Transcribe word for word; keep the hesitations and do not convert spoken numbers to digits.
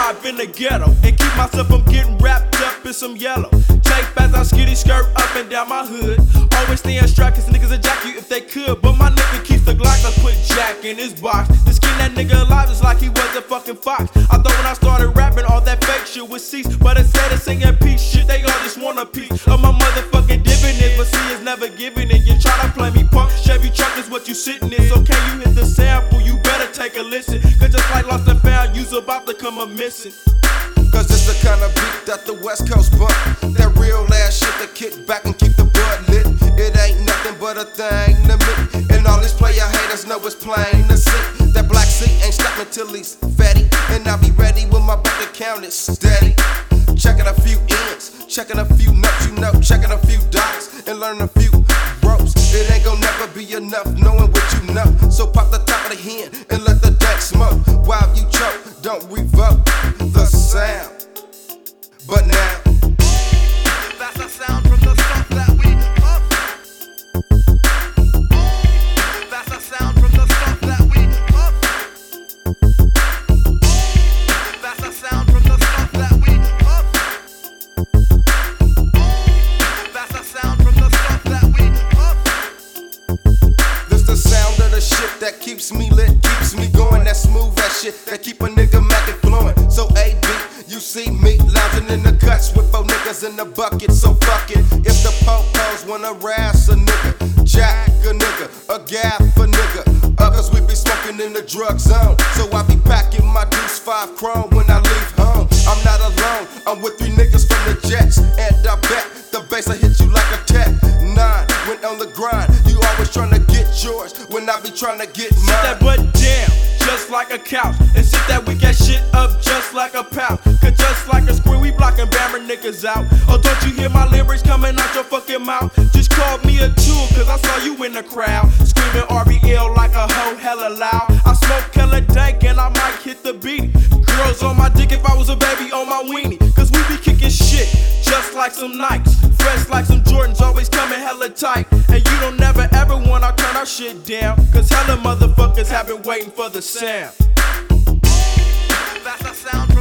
survive in the ghetto and keep myself from getting wrapped up in some yellow tape as I skitty skirt up and down my hood. Always staying strapped cause niggas would jack you if they could, but my nigga keeps the Glock. I put Jack in his box to skin that nigga alive just like he was a fucking fox. I thought when I started rapping all that fake shit would cease, but instead of singing peace shit, they all just want a piece of my motherfucking dividends. But see, it's never giving it. You try to play me punk, Chevy truck is what you sitting in. So can you hit the sample? You better take a listen, cause just like Lost and Found, you's about to come a missing. Cause it's the kind of beat that the West Coast bump. That real ass shit that kick back and keep the blood lit. It ain't nothing but a thing to me. And all these player haters know it's plain to see that Black Sea ain't stopping till he's fatty. And I'll be ready when my bank account is steady. Checking a few ends, checking a few nuts, you know, checking a few dots, and learn a few ropes. It ain't gon' never be enough knowing what you know. So pop the top of the hen and let the dank smoke. While you choke, don't revoke the sound. But now, that's the sound from the stuff that we up. That's the sound from the stuff that we up. That's the sound from the stuff that we up. That's the sound from the stuff that we up. this the sound of the shit that keeps me lit, keeps me going. That smooth ass shit that keep a nigga mackin' flowing. So A B, you see me lounging in the cuts with four niggas in the bucket. So fuck it, if the po-pos wanna razz a nigga, jack a nigga, a gaff a nigga. Others we be smoking in the drug zone. So I be packing my Deuce five chrome when I leave home. I'm not alone, I'm with three niggas from the Jets. And I bet the bass will hit you like a tech nine. Went on the grind, you always tryna get yours when I be tryna get mine. Sit that butt down, just like a couch, and sit that weak ass shit up just like a pouch. Cause just like a screen, we blocking Bammer niggas out. Oh, don't you hear my lyrics coming out your fucking mouth? Just called me a tool, cause I saw you in the crowd, screaming R B L like a hoe hella loud. I smoke hella dank and I might hit the beat. Girls on my dick if I was a baby on my weenie. Cause we be kicking shit just like some Nikes, fresh like some Jordans, always coming hella tight. And you don't never ever wanna turn our shit down, cause hella motherfuckers have been waiting for the sound. That's the sound from